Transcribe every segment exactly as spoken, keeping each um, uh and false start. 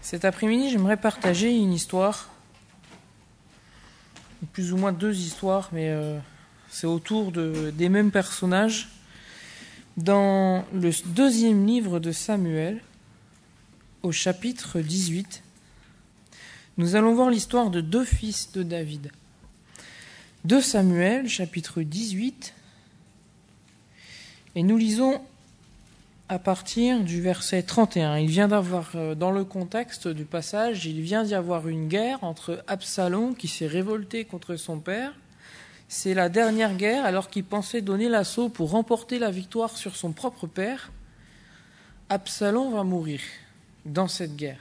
Cet après-midi, j'aimerais partager une histoire, plus ou moins deux histoires, mais euh, c'est autour de, des mêmes personnages. Dans le deuxième livre de Samuel, au chapitre dix-huit, nous allons voir l'histoire de deux fils de David. deux Samuel, chapitre dix-huit, et nous lisons à partir du verset trente et un. Il vient d'avoir, dans le contexte du passage, il vient d'y avoir une guerre entre Absalom qui s'est révolté contre son père. C'est la dernière guerre, alors qu'il pensait donner l'assaut pour remporter la victoire sur son propre père. Absalom va mourir dans cette guerre.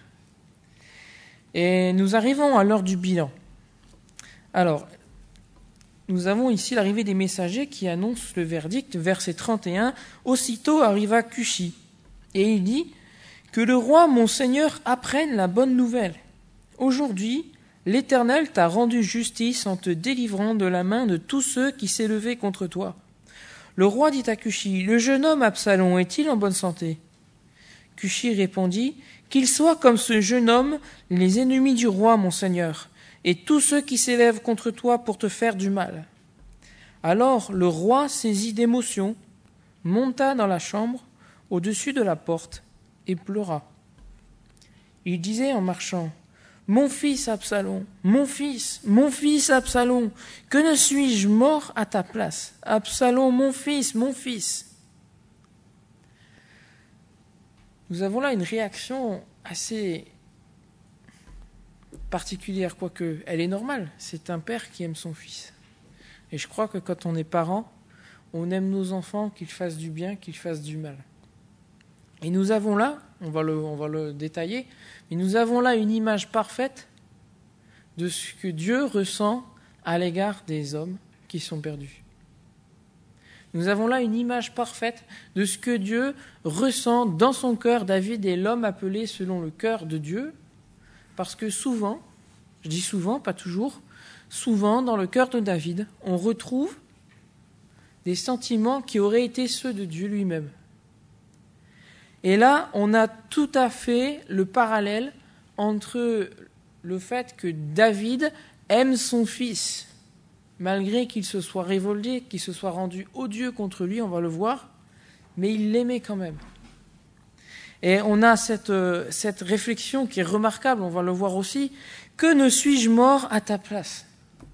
Et nous arrivons à l'heure du bilan. Alors, nous avons ici l'arrivée des messagers qui annoncent le verdict, verset trente et un. « Aussitôt arriva Cushi, et il dit « Que le roi, mon seigneur, apprenne la bonne nouvelle. Aujourd'hui, l'Éternel t'a rendu justice en te délivrant de la main de tous ceux qui s'élevaient contre toi. » Le roi dit à Cushi « Le jeune homme Absalom est-il en bonne santé ?» Cushi répondit « Qu'il soit comme ce jeune homme, les ennemis du roi, mon seigneur, et tous ceux qui s'élèvent contre toi pour te faire du mal. » Alors le roi, saisi d'émotion, monta dans la chambre, au-dessus de la porte, et pleura. Il disait en marchant, « Mon fils Absalom, mon fils, mon fils Absalom, que ne suis-je mort à ta place? Absalom, mon fils, mon fils !» Nous avons là une réaction assez particulière, quoique elle est normale. C'est un père qui aime son fils. Et je crois que quand on est parent, on aime nos enfants, qu'ils fassent du bien, qu'ils fassent du mal. Et nous avons là, on va le, on va le détailler, mais nous avons là une image parfaite de ce que Dieu ressent à l'égard des hommes qui sont perdus. Nous avons là une image parfaite de ce que Dieu ressent dans son cœur. David est l'homme appelé selon le cœur de Dieu, parce que souvent, je dis souvent, pas toujours, souvent dans le cœur de David, on retrouve des sentiments qui auraient été ceux de Dieu lui-même. Et là, on a tout à fait le parallèle entre le fait que David aime son fils, malgré qu'il se soit révolté, qu'il se soit rendu odieux contre lui, on va le voir, mais il l'aimait quand même. Et on a cette, euh, cette réflexion qui est remarquable, on va le voir aussi. Que ne suis-je mort à ta place?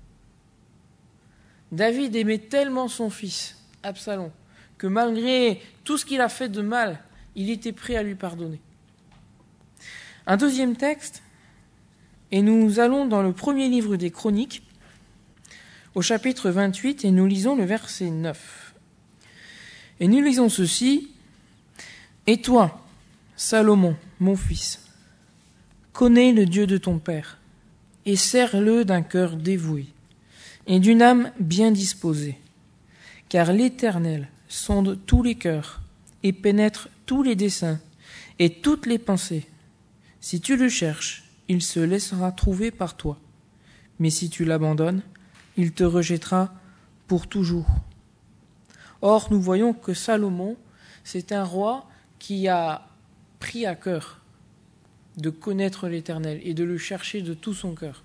David aimait tellement son fils, Absalom, que malgré tout ce qu'il a fait de mal, il était prêt à lui pardonner. Un deuxième texte, et nous allons dans le premier livre des Chroniques, au chapitre vingt-huit, et nous lisons le verset neuf. Et nous lisons ceci. « Et toi, Salomon, mon fils, connais le Dieu de ton père, et sers-le d'un cœur dévoué, et d'une âme bien disposée, car l'Éternel sonde tous les cœurs, et pénètre tous les desseins, et toutes les pensées. Si tu le cherches, il se laissera trouver par toi, mais si tu l'abandonnes, il te rejettera pour toujours. » Or, nous voyons que Salomon, c'est un roi qui a pris à cœur de connaître l'Éternel et de le chercher de tout son cœur.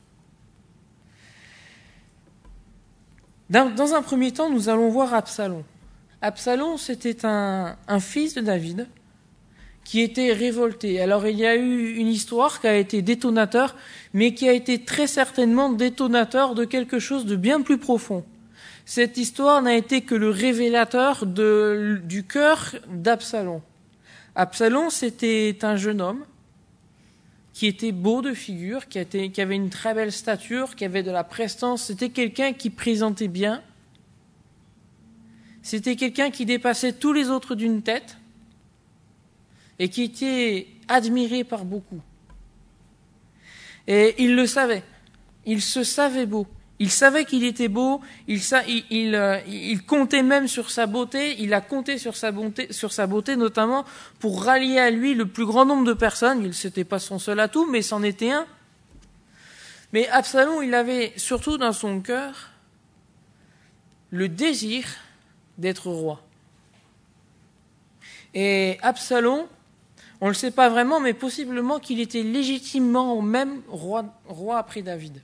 Dans, dans un premier temps, nous allons voir Absalom. Absalom, c'était un, un fils de David qui était révolté. Alors, il y a eu une histoire qui a été détonateur, mais qui a été très certainement détonateur de quelque chose de bien plus profond. Cette histoire n'a été que le révélateur de, du cœur d'Absalom. Absalom, c'était un jeune homme qui était beau de figure, qui, était, qui avait une très belle stature, qui avait de la prestance. C'était quelqu'un qui présentait bien. C'était quelqu'un qui dépassait tous les autres d'une tête et qui était admiré par beaucoup. Et il le savait. Il se savait beau. Il savait qu'il était beau, il, il, il, euh, il comptait même sur sa beauté, il a compté sur sa beauté, sur sa beauté notamment pour rallier à lui le plus grand nombre de personnes. Il n'était pas son seul atout, mais c'en était un. Mais Absalom, il avait surtout dans son cœur le désir d'être roi. Et Absalom, On ne le sait pas vraiment, mais possiblement qu'il était légitimement même roi, roi après David.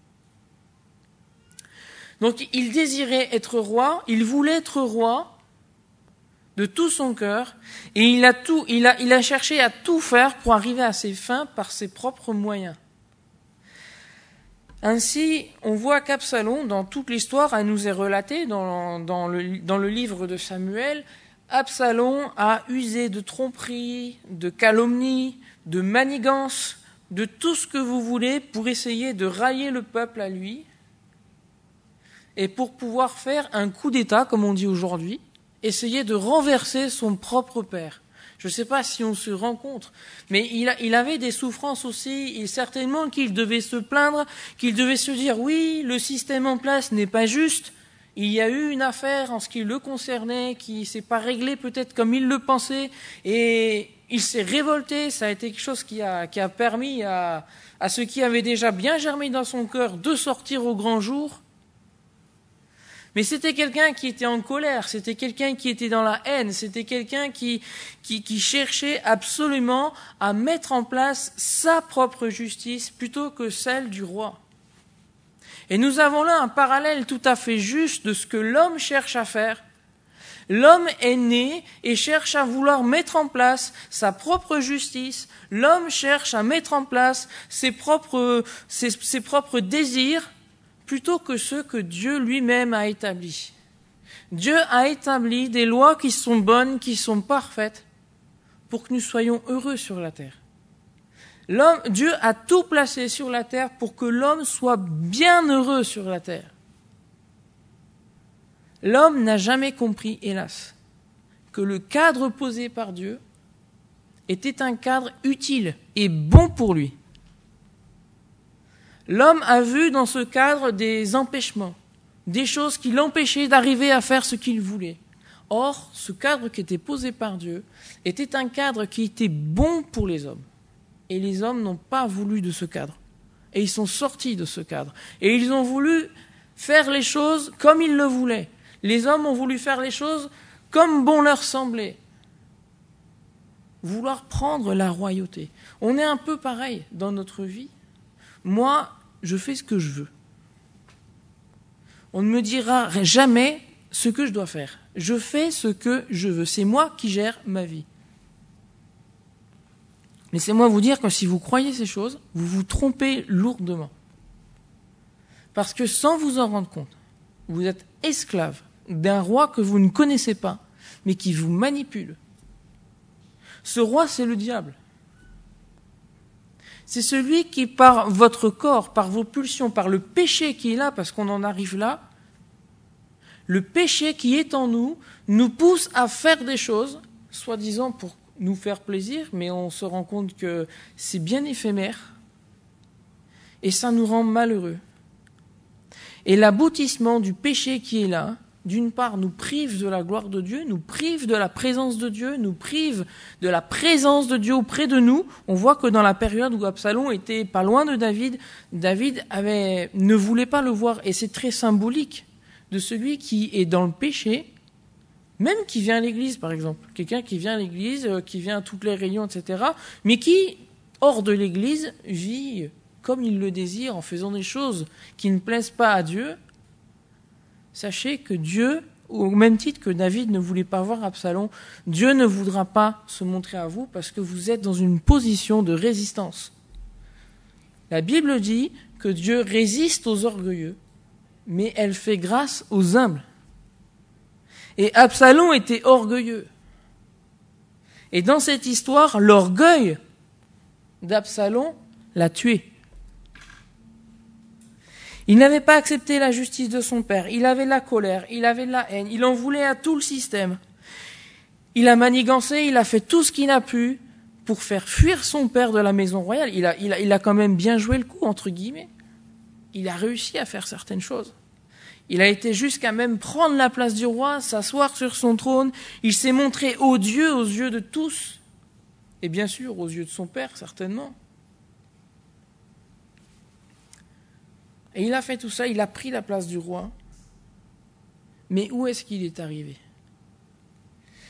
Donc il désirait être roi, il voulait être roi de tout son cœur, et il a, tout, il a, il a cherché à tout faire pour arriver à ses fins par ses propres moyens. Ainsi, on voit qu'Absalom, dans toute l'histoire, elle nous est relatée dans, dans, le, dans le livre de Samuel, Absalom a usé de tromperie, de calomnie, de manigance, de tout ce que vous voulez pour essayer de rallier le peuple à lui et pour pouvoir faire un coup d'État, comme on dit aujourd'hui, essayer de renverser son propre père. Je ne sais pas si on se rencontre, mais il, a, il avait des souffrances aussi, et certainement qu'il devait se plaindre, qu'il devait se dire, oui, le système en place n'est pas juste, il y a eu une affaire en ce qui le concernait, qui ne s'est pas réglée peut-être comme il le pensait, et il s'est révolté, ça a été quelque chose qui a, qui a permis à, à ce qui avait déjà bien germé dans son cœur de sortir au grand jour. Mais c'était quelqu'un qui était en colère, c'était quelqu'un qui était dans la haine, c'était quelqu'un qui, qui, qui cherchait absolument à mettre en place sa propre justice plutôt que celle du roi. Et nous avons là un parallèle tout à fait juste de ce que l'homme cherche à faire. L'homme est né et cherche à vouloir mettre en place sa propre justice. L'homme cherche à mettre en place ses propres, ses, ses propres désirs plutôt que ceux que Dieu lui-même a établis. Dieu a établi des lois qui sont bonnes, qui sont parfaites, pour que nous soyons heureux sur la terre. L'homme, Dieu a tout placé sur la terre pour que l'homme soit bien heureux sur la terre. L'homme n'a jamais compris, hélas, que le cadre posé par Dieu était un cadre utile et bon pour lui. L'homme a vu dans ce cadre des empêchements, des choses qui l'empêchaient d'arriver à faire ce qu'il voulait. Or, ce cadre qui était posé par Dieu était un cadre qui était bon pour les hommes. Et les hommes n'ont pas voulu de ce cadre. Et ils sont sortis de ce cadre. Et ils ont voulu faire les choses comme ils le voulaient. Les hommes ont voulu faire les choses comme bon leur semblait. Vouloir prendre la royauté. On est un peu pareil dans notre vie. Moi, je fais ce que je veux. On ne me dira jamais ce que je dois faire. Je fais ce que je veux. C'est moi qui gère ma vie. Laissez-moi vous dire que si vous croyez ces choses, vous vous trompez lourdement. Parce que sans vous en rendre compte, vous êtes esclave d'un roi que vous ne connaissez pas, mais qui vous manipule. Ce roi, c'est le diable. C'est celui qui, par votre corps, par vos pulsions, par le péché qui est là, parce qu'on en arrive là, le péché qui est en nous, nous pousse à faire des choses, soi-disant pour nous faire plaisir, mais on se rend compte que c'est bien éphémère, et ça nous rend malheureux. Et l'aboutissement du péché qui est là, d'une part, nous prive de la gloire de Dieu, nous prive de la présence de Dieu, nous prive de la présence de Dieu auprès de nous. On voit que dans la période où Absalom était pas loin de David, David avait, ne voulait pas le voir. Et c'est très symbolique de celui qui est dans le péché, même qui vient à l'église, par exemple. Quelqu'un qui vient à l'église, qui vient à toutes les réunions, et cetera, mais qui, hors de l'église, vit comme il le désire, en faisant des choses qui ne plaisent pas à Dieu. Sachez que Dieu, au même titre que David ne voulait pas voir Absalom, Dieu ne voudra pas se montrer à vous parce que vous êtes dans une position de résistance. La Bible dit que Dieu résiste aux orgueilleux, mais elle fait grâce aux humbles. Et Absalom était orgueilleux. Et dans cette histoire, l'orgueil d'Absalom l'a tué. Il n'avait pas accepté la justice de son père, il avait la colère, il avait de la haine, il en voulait à tout le système. Il a manigancé, il a fait tout ce qu'il a pu pour faire fuir son père de la maison royale. Il a, il a, il a quand même bien joué le coup, entre guillemets. Il a réussi à faire certaines choses. Il a été jusqu'à même prendre la place du roi, s'asseoir sur son trône. Il s'est montré odieux aux yeux de tous. Et bien sûr, aux yeux de son père, certainement. Et il a fait tout ça, il a pris la place du roi. Mais où est-ce qu'il est arrivé ?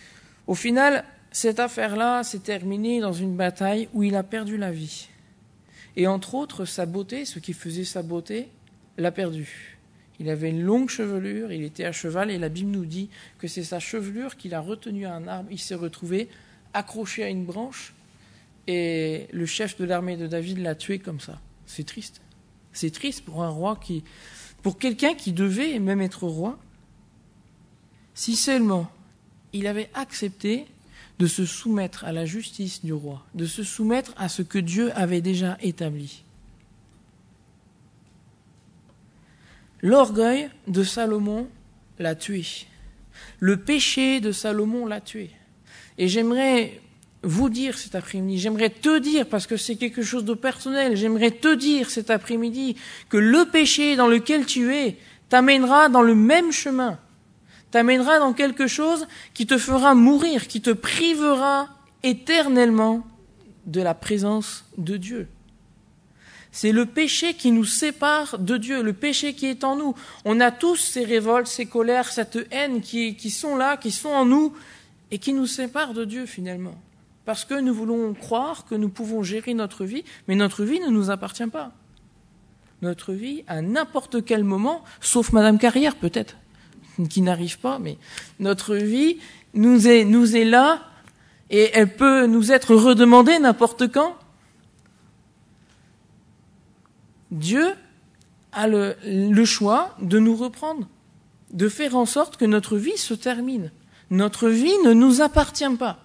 Au final, cette affaire-là s'est terminée dans une bataille où il a perdu la vie. Et entre autres, sa beauté, ce qui faisait sa beauté, l'a perdu. Il avait une longue chevelure, il était à cheval, et la Bible nous dit que c'est sa chevelure qu'il a retenue à un arbre. Il s'est retrouvé accroché à une branche, et le chef de l'armée de David l'a tué comme ça. C'est triste. C'est triste pour un roi qui, pour quelqu'un qui devait même être roi. Si seulement il avait accepté de se soumettre à la justice du roi, de se soumettre à ce que Dieu avait déjà établi. L'orgueil de Salomon l'a tué. Le péché de Salomon l'a tué. Et j'aimerais vous dire cet après-midi, j'aimerais te dire, parce que c'est quelque chose de personnel, j'aimerais te dire cet après-midi que le péché dans lequel tu es t'amènera dans le même chemin, t'amènera dans quelque chose qui te fera mourir, qui te privera éternellement de la présence de Dieu. C'est le péché qui nous sépare de Dieu, le péché qui est en nous. On a tous ces révoltes, ces colères, cette haine qui, qui sont là, qui sont en nous et qui nous séparent de Dieu finalement. Parce que nous voulons croire que nous pouvons gérer notre vie, mais notre vie ne nous appartient pas. Notre vie, à n'importe quel moment, sauf Madame Carrière peut-être, qui n'arrive pas, mais notre vie nous est, nous est là et elle peut nous être redemandée n'importe quand. Dieu a le, le choix de nous reprendre, de faire en sorte que notre vie se termine. Notre vie ne nous appartient pas.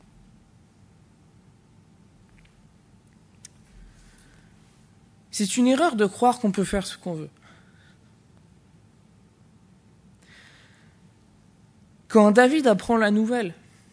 C'est une erreur de croire qu'on peut faire ce qu'on veut. Quand David apprend la nouvelle,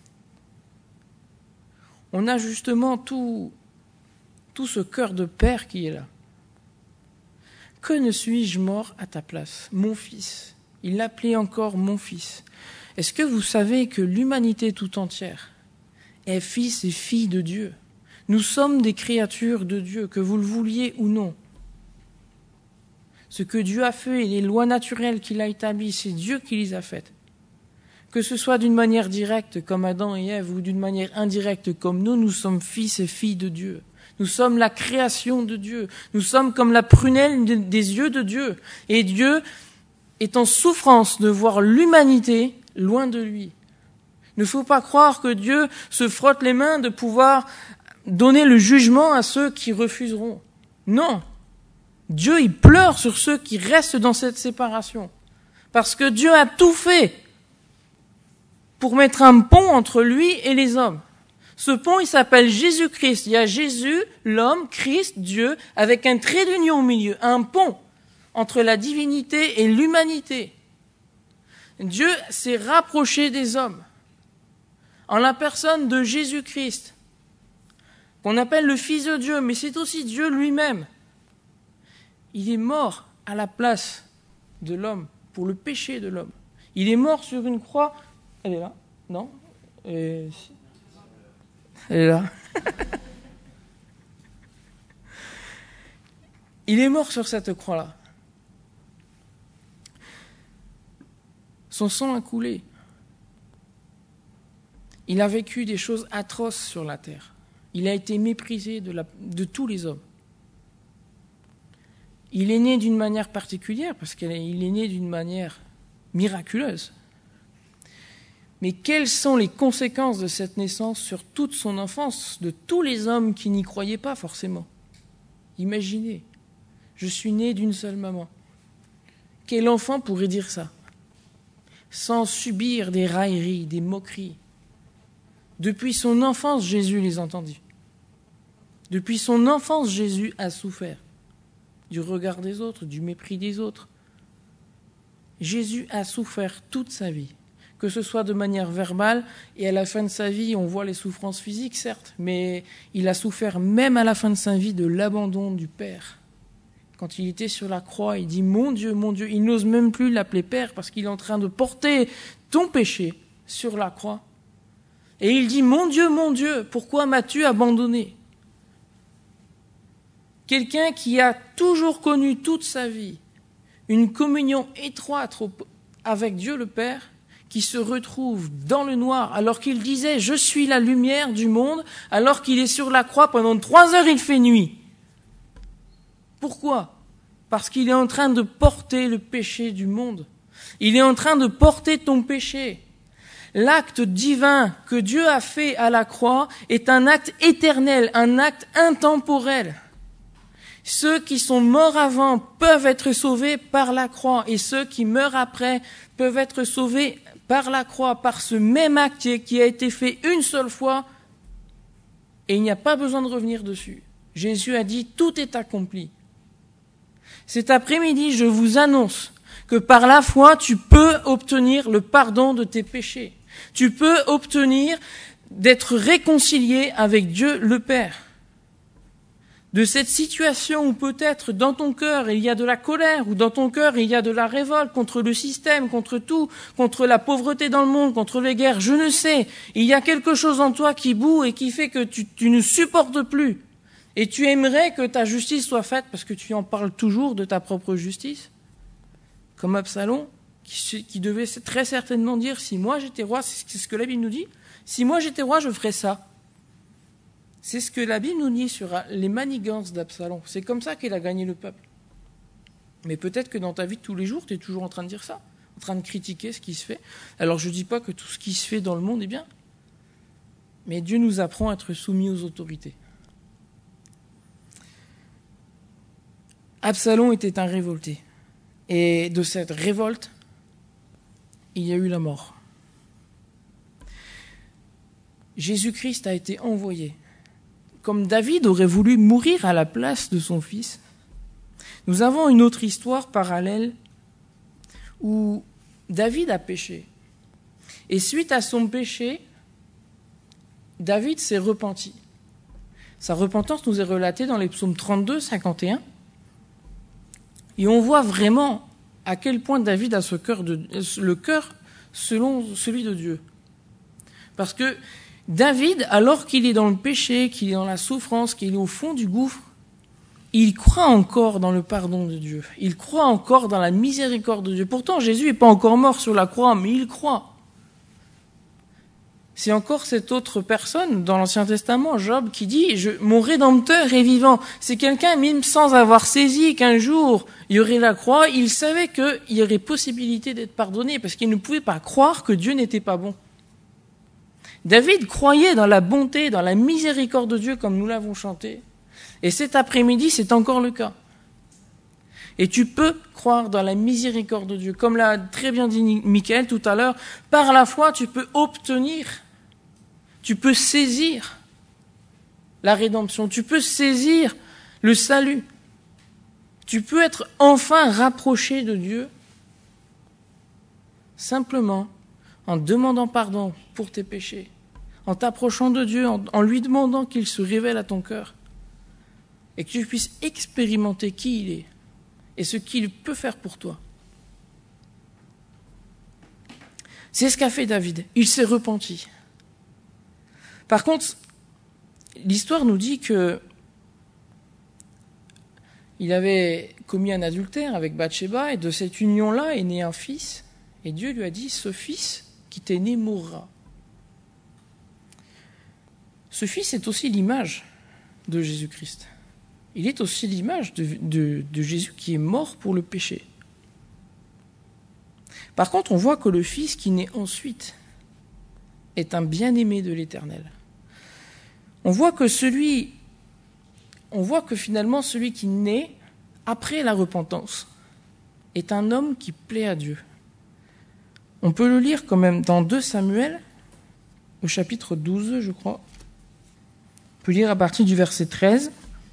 on a justement tout, tout ce cœur de père qui est là. Que ne suis-je mort à ta place, mon fils? Il l'appelait encore mon fils. Est-ce que vous savez que l'humanité tout entière est fils et fille de Dieu? Nous sommes des créatures de Dieu, que vous le vouliez ou non. Ce que Dieu a fait et les lois naturelles qu'il a établies, c'est Dieu qui les a faites. Que ce soit d'une manière directe comme Adam et Ève ou d'une manière indirecte comme nous, nous sommes fils et filles de Dieu. Nous sommes la création de Dieu. Nous sommes comme la prunelle des yeux de Dieu. Et Dieu est en souffrance de voir l'humanité loin de lui. Il ne faut pas croire que Dieu se frotte les mains de pouvoir donner le jugement à ceux qui refuseront. Non. Dieu, il pleure sur ceux qui restent dans cette séparation. Parce que Dieu a tout fait pour mettre un pont entre lui et les hommes. Ce pont, il s'appelle Jésus-Christ. Il y a Jésus, l'homme, Christ, Dieu, avec un trait d'union au milieu, un pont entre la divinité et l'humanité. Dieu s'est rapproché des hommes en la personne de Jésus-Christ, qu'on appelle le Fils de Dieu, mais c'est aussi Dieu lui-même. Il est mort à la place de l'homme, pour le péché de l'homme. Il est mort sur une croix. Elle est là, non ? Et... Elle est là. Il est mort sur cette croix-là. Son sang a coulé. Il a vécu des choses atroces sur la terre. Il a été méprisé de, la, de tous les hommes. Il est né d'une manière particulière, parce qu'il est né d'une manière miraculeuse. Mais quelles sont les conséquences de cette naissance sur toute son enfance, de tous les hommes qui n'y croyaient pas forcément? Imaginez, je suis né d'une seule maman. Quel enfant pourrait dire ça? Sans subir des railleries, des moqueries. Depuis son enfance, Jésus les entendit. Depuis son enfance, Jésus a souffert du regard des autres, du mépris des autres. Jésus a souffert toute sa vie. Que ce soit de manière verbale, et à la fin de sa vie, on voit les souffrances physiques, certes, mais il a souffert même à la fin de sa vie de l'abandon du Père. Quand il était sur la croix, il dit « Mon Dieu, mon Dieu », il n'ose même plus l'appeler Père parce qu'il est en train de porter ton péché sur la croix. Et il dit « Mon Dieu, mon Dieu, pourquoi m'as-tu abandonné ?» Quelqu'un qui a toujours connu toute sa vie une communion étroite avec Dieu le Père, qui se retrouve dans le noir alors qu'il disait « Je suis la lumière du monde » alors qu'il est sur la croix pendant trois heures, il fait nuit. Pourquoi ? Parce qu'il est en train de porter le péché du monde. Il est en train de porter ton péché. L'acte divin que Dieu a fait à la croix est un acte éternel, un acte intemporel. Ceux qui sont morts avant peuvent être sauvés par la croix et ceux qui meurent après peuvent être sauvés par la croix, par ce même acte qui a été fait une seule fois et il n'y a pas besoin de revenir dessus. Jésus a dit « Tout est accompli ». Cet après-midi, je vous annonce que par la foi, tu peux obtenir le pardon de tes péchés. Tu peux obtenir d'être réconcilié avec Dieu le Père. De cette situation où peut-être dans ton cœur il y a de la colère, ou dans ton cœur il y a de la révolte contre le système, contre tout, contre la pauvreté dans le monde, contre les guerres, je ne sais. Il y a quelque chose en toi qui bout et qui fait que tu, tu ne supportes plus. Et tu aimerais que ta justice soit faite parce que tu en parles toujours de ta propre justice. Comme Absalom, qui, qui devait très certainement dire, si moi j'étais roi, c'est ce que la Bible nous dit, si moi j'étais roi, je ferais ça. C'est ce que la Bible nous dit sur les manigances d'Absalom. C'est comme ça qu'il a gagné le peuple. Mais peut-être que dans ta vie de tous les jours, tu es toujours en train de dire ça, en train de critiquer ce qui se fait. Alors je ne dis pas que tout ce qui se fait dans le monde est bien, mais Dieu nous apprend à être soumis aux autorités. Absalom était un révolté. Et de cette révolte, il y a eu la mort. Jésus-Christ a été envoyé. Comme David aurait voulu mourir à la place de son fils, nous avons une autre histoire parallèle où David a péché. Et suite à son péché, David s'est repenti. Sa repentance nous est relatée dans les psaumes trente-deux, cinquante et un. Et on voit vraiment à quel point David a ce cœur de, le cœur selon celui de Dieu. Parce que David, alors qu'il est dans le péché, qu'il est dans la souffrance, qu'il est au fond du gouffre, il croit encore dans le pardon de Dieu. Il croit encore dans la miséricorde de Dieu. Pourtant, Jésus n'est pas encore mort sur la croix, mais il croit. C'est encore cette autre personne dans l'Ancien Testament, Job, qui dit je, « Mon Rédempteur est vivant ». C'est quelqu'un, même sans avoir saisi qu'un jour il y aurait la croix, il savait qu'il y aurait possibilité d'être pardonné, parce qu'il ne pouvait pas croire que Dieu n'était pas bon. David croyait dans la bonté, dans la miséricorde de Dieu, comme nous l'avons chanté. Et cet après-midi, c'est encore le cas. Et tu peux croire dans la miséricorde de Dieu. Comme l'a très bien dit Michael tout à l'heure, par la foi, tu peux obtenir, tu peux saisir la rédemption, tu peux saisir le salut. Tu peux être enfin rapproché de Dieu simplement en demandant pardon pour tes péchés, en t'approchant de Dieu, en, en lui demandant qu'il se révèle à ton cœur et que tu puisses expérimenter qui il est et ce qu'il peut faire pour toi. C'est ce qu'a fait David. Il s'est repenti. Par contre, l'histoire nous dit que il avait commis un adultère avec Bathsheba et de cette union-là est né un fils. Et Dieu lui a dit, ce fils qui t'est né mourra. Ce fils est aussi l'image de Jésus-Christ. Il est aussi l'image de, de, de Jésus qui est mort pour le péché. Par contre, on voit que le fils qui naît ensuite est un bien-aimé de l'Éternel. On voit que celui, on voit que finalement celui qui naît après la repentance est un homme qui plaît à Dieu. On peut le lire quand même dans deux Samuel, au chapitre douze, je crois. On peut lire à partir du verset treize.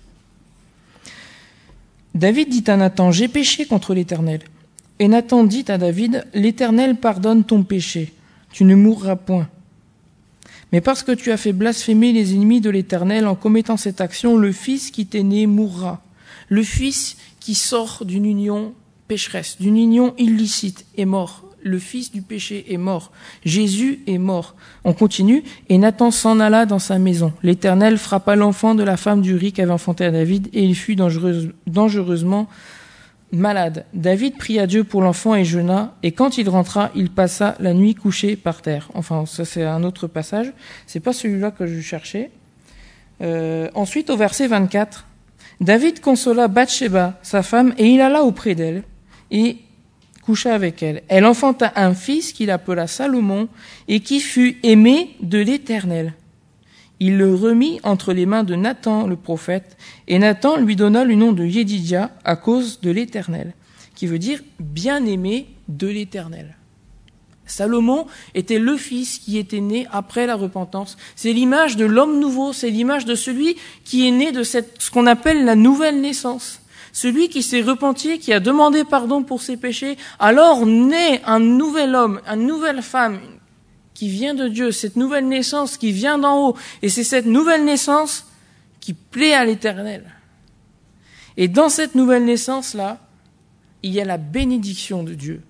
David dit à Nathan, « J'ai péché contre l'Éternel. » Et Nathan dit à David, « L'Éternel pardonne ton péché. Tu ne mourras point. Mais parce que tu as fait blasphémer les ennemis de l'Éternel en commettant cette action, le fils qui t'est né mourra. Le fils qui sort d'une union pécheresse, d'une union illicite, est mort. Le fils du péché est mort. Jésus est mort. » On continue. Et Nathan s'en alla dans sa maison. L'Éternel frappa l'enfant de la femme d'Uri qu'avait enfanté à David, et il fut dangereuse, dangereusement malade. David pria Dieu pour l'enfant et jeûna, et quand il rentra, il passa la nuit couché par terre. Enfin, ça c'est un autre passage. C'est pas celui-là que je cherchais. Euh, ensuite, au verset vingt-quatre, David consola Bathsheba, sa femme, et il alla auprès d'elle et coucha avec elle. Elle enfanta un fils qu'il appela Salomon et qui fut aimé de l'Éternel. Il le remit entre les mains de Nathan le prophète, et Nathan lui donna le nom de Yédidia à cause de l'Éternel, qui veut dire bien-aimé de l'Éternel. Salomon était le fils qui était né après la repentance. C'est l'image de l'homme nouveau, c'est l'image de celui qui est né de cette, ce qu'on appelle la nouvelle naissance. Celui qui s'est repenti, qui a demandé pardon pour ses péchés, alors naît un nouvel homme, une nouvelle femme qui vient de Dieu, cette nouvelle naissance qui vient d'en haut. Et c'est cette nouvelle naissance qui plaît à l'Éternel. Et dans cette nouvelle naissance-là, il y a la bénédiction de Dieu.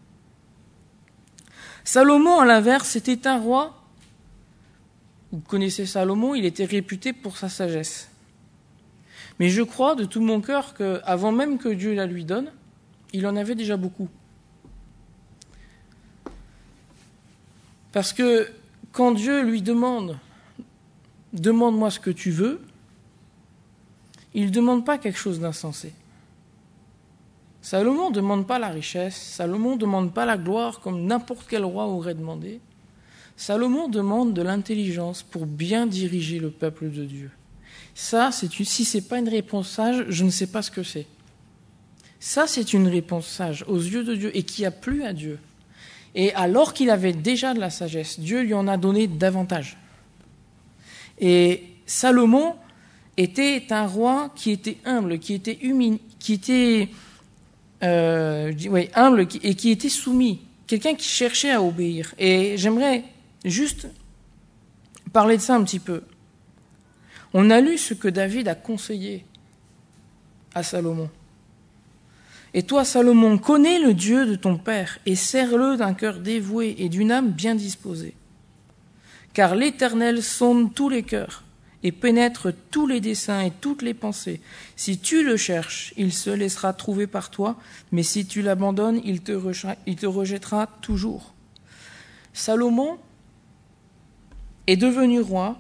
Salomon, à l'inverse, était un roi. Vous connaissez Salomon, il était réputé pour sa sagesse. Mais je crois de tout mon cœur qu'avant même que Dieu la lui donne, il en avait déjà beaucoup. Parce que quand Dieu lui demande « Demande-moi ce que tu veux », il ne demande pas quelque chose d'insensé. Salomon ne demande pas la richesse, Salomon ne demande pas la gloire comme n'importe quel roi aurait demandé. Salomon demande de l'intelligence pour bien diriger le peuple de Dieu. Ça, c'est une, si ce n'est pas une réponse sage, je ne sais pas ce que c'est. Ça, c'est une réponse sage aux yeux de Dieu et qui a plu à Dieu. Et alors qu'il avait déjà de la sagesse, Dieu lui en a donné davantage. Et Salomon était un roi qui était humble, qui était humile, qui était... Euh, oui, humble et qui était soumis, quelqu'un qui cherchait à obéir. Et j'aimerais juste parler de ça un petit peu. On a lu ce que David a conseillé à Salomon. Et toi, Salomon, connais le Dieu de ton père et sers-le d'un cœur dévoué et d'une âme bien disposée. Car l'Éternel sonde tous les cœurs et pénètre tous les desseins et toutes les pensées. Si tu le cherches, il se laissera trouver par toi, mais si tu l'abandonnes, il te rejettera, il te rejettera toujours. Salomon est devenu roi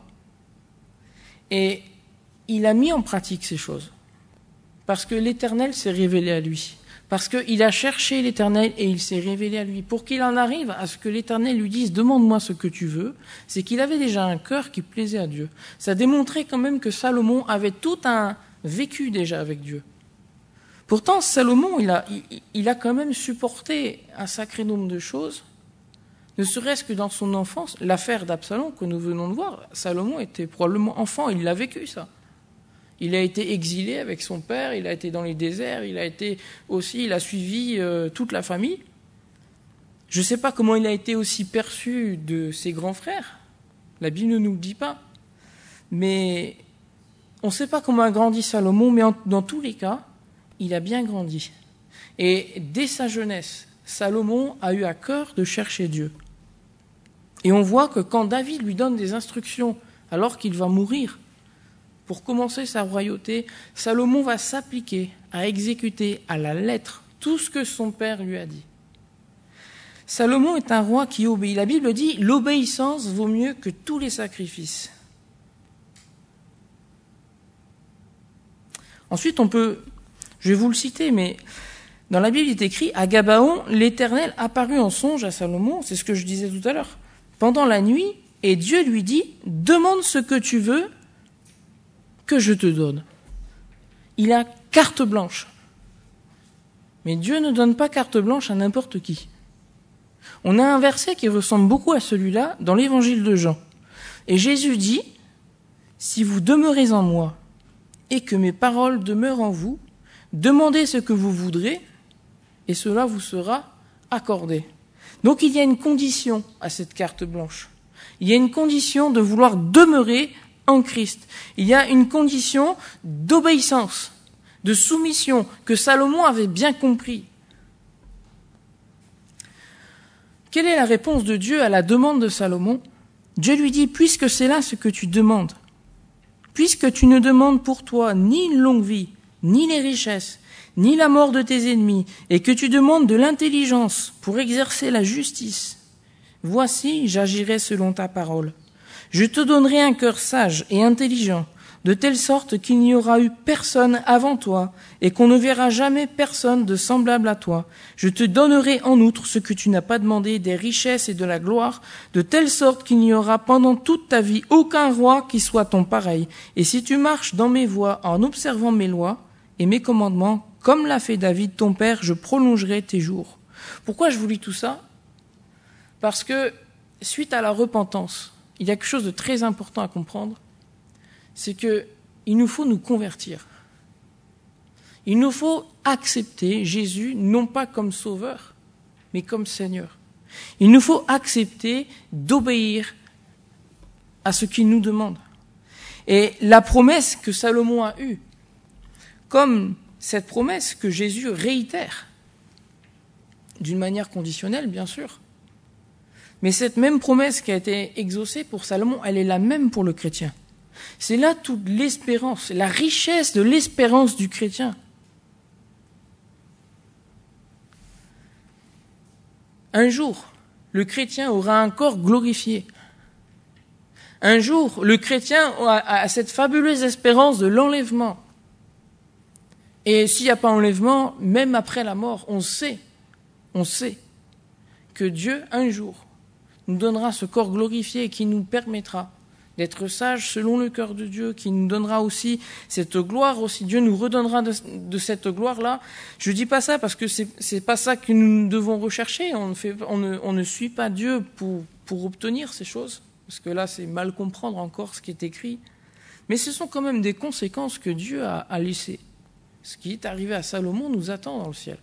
et il a mis en pratique ces choses parce que l'Éternel s'est révélé à lui. Parce qu'il a cherché l'Éternel et il s'est révélé à lui. Pour qu'il en arrive à ce que l'Éternel lui dise « Demande-moi ce que tu veux », c'est qu'il avait déjà un cœur qui plaisait à Dieu. Ça démontrait quand même que Salomon avait tout un vécu déjà avec Dieu. Pourtant, Salomon, il a, il, il a quand même supporté un sacré nombre de choses, ne serait-ce que dans son enfance. L'affaire d'Absalom que nous venons de voir, Salomon était probablement enfant, il l'a vécu ça. Il a été exilé avec son père, il a été dans les déserts, il a été aussi, il a suivi euh, toute la famille. Je ne sais pas comment il a été aussi perçu de ses grands frères. La Bible ne nous le dit pas. Mais on ne sait pas comment a grandi Salomon, mais en, dans tous les cas, il a bien grandi. Et dès sa jeunesse, Salomon a eu à cœur de chercher Dieu. Et on voit que quand David lui donne des instructions alors qu'il va mourir, pour commencer sa royauté, Salomon va s'appliquer à exécuter à la lettre tout ce que son père lui a dit. Salomon est un roi qui obéit. La Bible dit « L'obéissance vaut mieux que tous les sacrifices ». Ensuite, on peut, je vais vous le citer, mais dans la Bible, il est écrit « À Gabaon, l'Éternel apparut en songe à Salomon », c'est ce que je disais tout à l'heure, pendant la nuit, et Dieu lui dit « Demande ce que tu veux, que je te donne ». Il a carte blanche. Mais Dieu ne donne pas carte blanche à n'importe qui. On a un verset qui ressemble beaucoup à celui-là dans l'évangile de Jean. Et Jésus dit « Si vous demeurez en moi et que mes paroles demeurent en vous, demandez ce que vous voudrez et cela vous sera accordé. » Donc il y a une condition à cette carte blanche. Il y a une condition de vouloir demeurer en Christ. Il y a une condition d'obéissance, de soumission que Salomon avait bien compris. Quelle est la réponse de Dieu à la demande de Salomon ? Dieu lui dit « Puisque c'est là ce que tu demandes, puisque tu ne demandes pour toi ni une longue vie, ni les richesses, ni la mort de tes ennemis, et que tu demandes de l'intelligence pour exercer la justice, voici, j'agirai selon ta parole. Je te donnerai un cœur sage et intelligent, de telle sorte qu'il n'y aura eu personne avant toi, et qu'on ne verra jamais personne de semblable à toi. Je te donnerai en outre ce que tu n'as pas demandé, des richesses et de la gloire, de telle sorte qu'il n'y aura pendant toute ta vie aucun roi qui soit ton pareil. Et si tu marches dans mes voies en observant mes lois et mes commandements, comme l'a fait David ton père, je prolongerai tes jours. Pourquoi je vous lis tout ça ? Parce que, suite à la repentance, il y a quelque chose de très important à comprendre, c'est qu'il nous faut nous convertir. Il nous faut accepter Jésus, non pas comme sauveur, mais comme Seigneur. Il nous faut accepter d'obéir à ce qu'il nous demande. Et la promesse que Salomon a eue, comme cette promesse que Jésus réitère, d'une manière conditionnelle, bien sûr, mais cette même promesse qui a été exaucée pour Salomon, elle est la même pour le chrétien. C'est là toute l'espérance, la richesse de l'espérance du chrétien. Un jour, le chrétien aura un corps glorifié. Un jour, le chrétien a cette fabuleuse espérance de l'enlèvement. Et s'il n'y a pas enlèvement, même après la mort, on sait, on sait que Dieu, un jour, nous donnera ce corps glorifié qui nous permettra d'être sages selon le cœur de Dieu, qui nous donnera aussi cette gloire, aussi Dieu nous redonnera de, de cette gloire-là. Je dis pas ça parce que c'est, c'est pas ça que nous devons rechercher. On ne, fait, on ne, on ne suit pas Dieu pour, pour obtenir ces choses, parce que là, c'est mal comprendre encore ce qui est écrit. Mais ce sont quand même des conséquences que Dieu a, a laissées. Ce qui est arrivé à Salomon nous attend dans le ciel.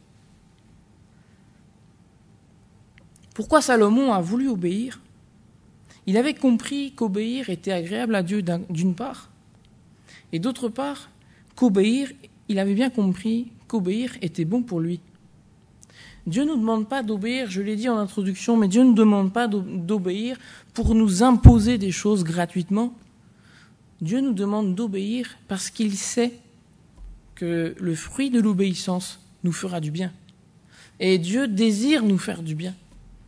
Pourquoi Salomon a voulu obéir ? Il avait compris qu'obéir était agréable à Dieu d'une part, et d'autre part, qu'obéir, il avait bien compris qu'obéir était bon pour lui. Dieu ne nous demande pas d'obéir, je l'ai dit en introduction, mais Dieu ne nous demande pas d'obéir pour nous imposer des choses gratuitement. Dieu nous demande d'obéir parce qu'il sait que le fruit de l'obéissance nous fera du bien. Et Dieu désire nous faire du bien.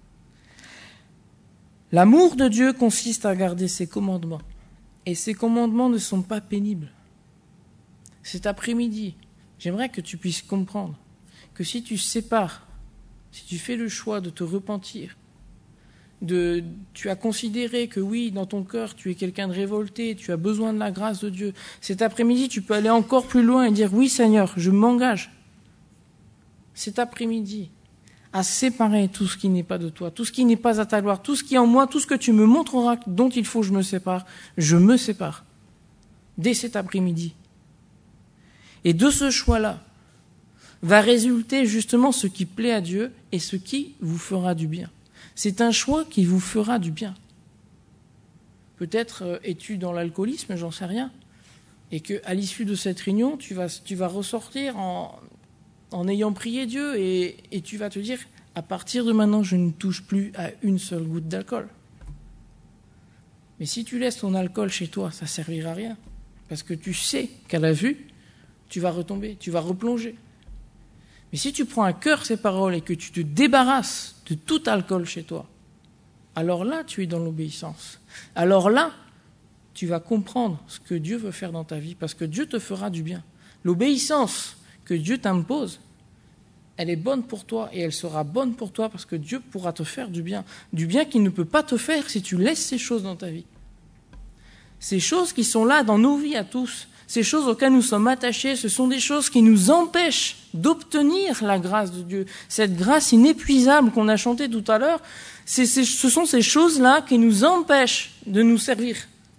L'amour de Dieu consiste à garder ses commandements. Et ces commandements ne sont pas pénibles. Cet après-midi, j'aimerais que tu puisses comprendre que si tu sépares, si tu fais le choix de te repentir, de, tu as considéré que oui, dans ton cœur, tu es quelqu'un de révolté, tu as besoin de la grâce de Dieu, cet après-midi, tu peux aller encore plus loin et dire « Oui, Seigneur, je m'engage. » Cet après-midi, à séparer tout ce qui n'est pas de toi, tout ce qui n'est pas à ta gloire, tout ce qui est en moi, tout ce que tu me montreras dont il faut que je me sépare, je me sépare, dès cet après-midi. Et de ce choix-là, va résulter justement ce qui plaît à Dieu et ce qui vous fera du bien. C'est un choix qui vous fera du bien. Peut-être euh, es-tu dans l'alcoolisme, j'en sais rien, et qu'à l'issue de cette réunion, tu vas, tu vas ressortir en... en ayant prié Dieu, et, et tu vas te dire, à partir de maintenant, je ne touche plus à une seule goutte d'alcool. Mais si tu laisses ton alcool chez toi, ça ne servira à rien. Parce que tu sais qu'à la vue, tu vas retomber, tu vas replonger. Mais si tu prends à cœur ces paroles et que tu te débarrasses de tout alcool chez toi, alors là, tu es dans l'obéissance. Alors là, tu vas comprendre ce que Dieu veut faire dans ta vie, parce que Dieu te fera du bien. L'obéissance que Dieu t'impose, elle est bonne pour toi et elle sera bonne pour toi parce que Dieu pourra te faire du bien. Du bien qu'il ne peut pas te faire si tu laisses ces choses dans ta vie. Ces choses qui sont là dans nos vies à tous, ces choses auxquelles nous sommes attachés, ce sont des choses qui nous empêchent d'obtenir la grâce de Dieu. Cette grâce inépuisable qu'on a chantée tout à l'heure, c'est, c'est, ce sont ces choses-là qui nous empêchent de nous servir.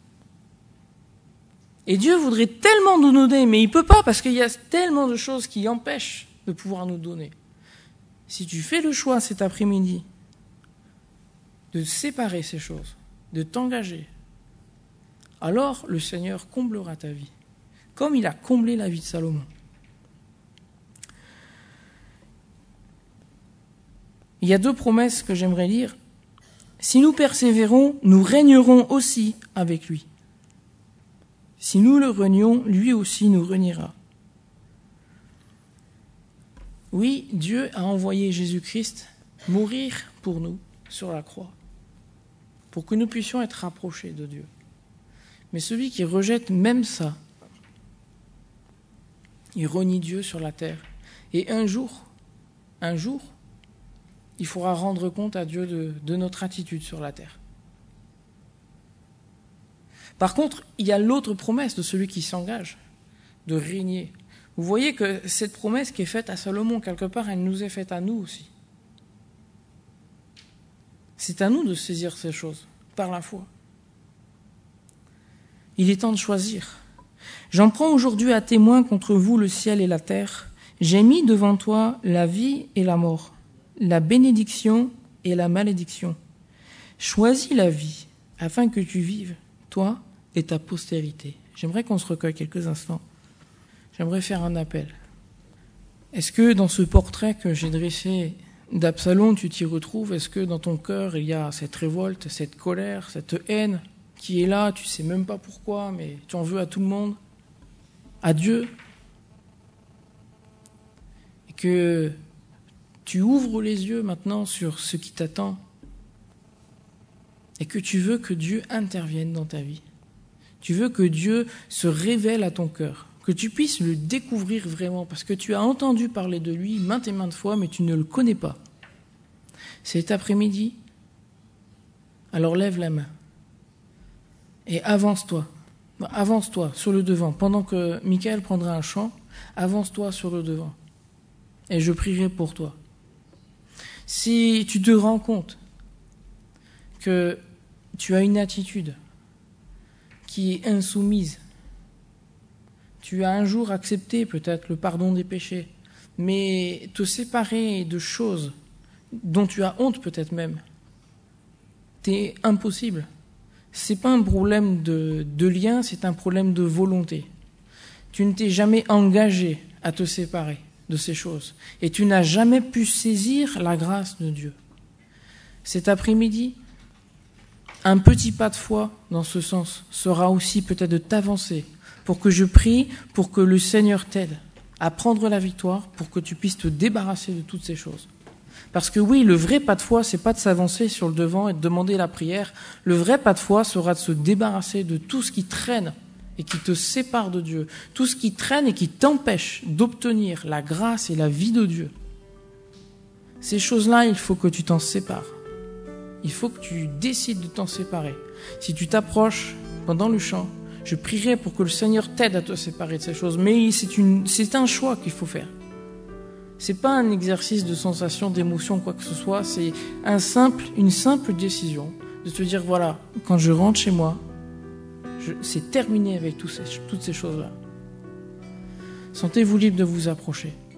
Et Dieu voudrait tellement nous donner, mais il ne peut pas parce qu'il y a tellement de choses qui empêchent de pouvoir nous donner. Si tu fais le choix cet après-midi de séparer ces choses, de t'engager, alors le Seigneur comblera ta vie, comme il a comblé la vie de Salomon. Il y a deux promesses que j'aimerais lire. Si nous persévérons, nous régnerons aussi avec lui. Si nous le renions, lui aussi nous reniera. Oui, Dieu a envoyé Jésus-Christ mourir pour nous sur la croix, pour que nous puissions être rapprochés de Dieu. Mais celui qui rejette même ça, il renie Dieu sur la terre. Et un jour, un jour, il faudra rendre compte à Dieu de, de notre attitude sur la terre. Par contre, il y a l'autre promesse de celui qui s'engage, de régner. Vous voyez que cette promesse qui est faite à Salomon, quelque part, elle nous est faite à nous aussi. C'est à nous de saisir ces choses, par la foi. Il est temps de choisir. J'en prends aujourd'hui à témoin contre vous le ciel et la terre. J'ai mis devant toi la vie et la mort, la bénédiction et la malédiction. Choisis la vie, afin que tu vives, toi et ta postérité. J'aimerais qu'on se recueille quelques instants. J'aimerais faire un appel. Est-ce que dans ce portrait que j'ai dressé d'Absalom, tu t'y retrouves? Est-ce que dans ton cœur, il y a cette révolte, cette colère, cette haine qui est là, tu sais même pas pourquoi, mais tu en veux à tout le monde, à Dieu, et que tu ouvres les yeux maintenant sur ce qui t'attend, et que tu veux que Dieu intervienne dans ta vie. Tu veux que Dieu se révèle à ton cœur, que tu puisses le découvrir vraiment, parce que tu as entendu parler de lui maintes et maintes fois, mais tu ne le connais pas. Cet après-midi, alors lève la main et avance-toi. Avance-toi sur le devant. Pendant que Michael prendra un chant, avance-toi sur le devant. Et je prierai pour toi. Si tu te rends compte que tu as une attitude qui est insoumise, tu as un jour accepté peut-être le pardon des péchés, mais te séparer de choses dont tu as honte peut-être même, c'est impossible. C'est pas un problème de, de lien, c'est un problème de volonté. Tu ne t'es jamais engagé à te séparer de ces choses. Et tu n'as jamais pu saisir la grâce de Dieu. Cet après-midi, un petit pas de foi dans ce sens sera aussi peut-être de t'avancer pour que je prie, pour que le Seigneur t'aide à prendre la victoire, pour que tu puisses te débarrasser de toutes ces choses. Parce que oui, le vrai pas de foi, c'est pas de s'avancer sur le devant et de demander la prière. Le vrai pas de foi sera de se débarrasser de tout ce qui traîne et qui te sépare de Dieu. Tout ce qui traîne et qui t'empêche d'obtenir la grâce et la vie de Dieu. Ces choses-là, il faut que tu t'en sépares. Il faut que tu décides de t'en séparer. Si tu t'approches pendant le chant, je prierai pour que le Seigneur t'aide à te séparer de ces choses. Mais c'est, une, c'est un choix qu'il faut faire. C'est pas un exercice de sensation, d'émotion, quoi que ce soit. C'est un simple, une simple décision de te dire, voilà, quand je rentre chez moi, je, c'est terminé avec tous ces, toutes ces choses-là. Sentez-vous libre de vous approcher.